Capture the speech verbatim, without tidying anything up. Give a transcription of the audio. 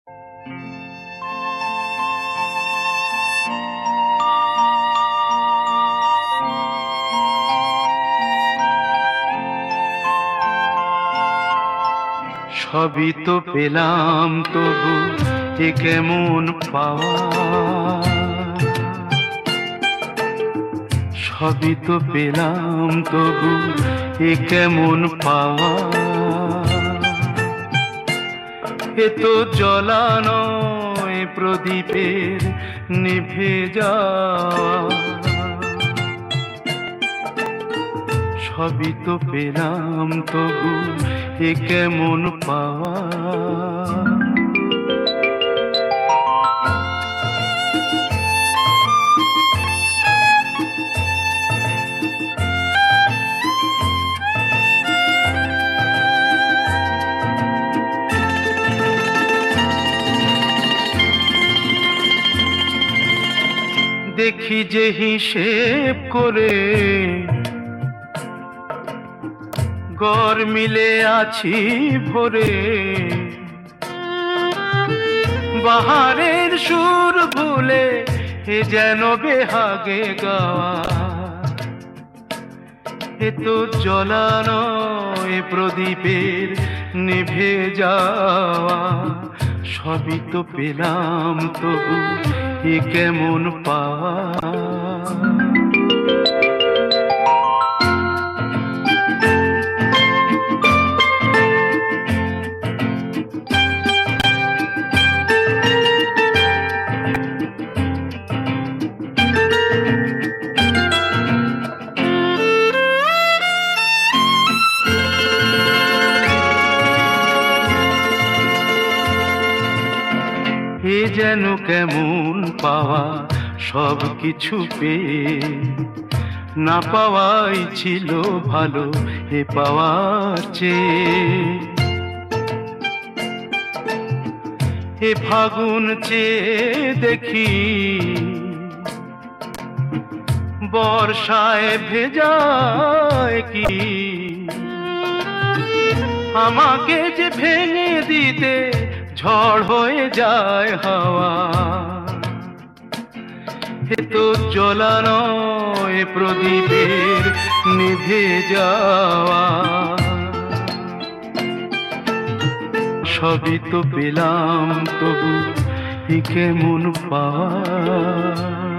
সবই তো পেলাম তবু এ কেমন পাওয়া, সবই তো পেলাম তবু এ কেমন পাওয়া। এ তো জ্বলা নয় প্রদীপের নিভে যাওয়া, সবই তো পেলাম তবু এ কেমন পাওয়া। দেখি যে হিসেব করে গড় মিলে আছি ভরে, বাহারের সুর ভুলে এ যেন বেহাগে গাওয়া। এ তো জ্বলা নয় প্রদীপের নিভে যাওয়া, সবই তো পেলাম তবু এ কেমন পাওয়া। এ যেন কেমন পাওয়া, সব কিছু পেয়ে না পাওয়াই ছিল ভালো এ পাওয়ার চেয়ে। এ ফাগুন চেয়ে দেখি বর্ষায় ভেজায় কি, আমাকে যে ভেঙে দিতে ঝড় হয়ে যায় হাওয়া। এ তো জ্বলা নয় প্রদীপের নিভে যাওয়া, সবই তো পেলাম তবু এ কেমন পাওয়া।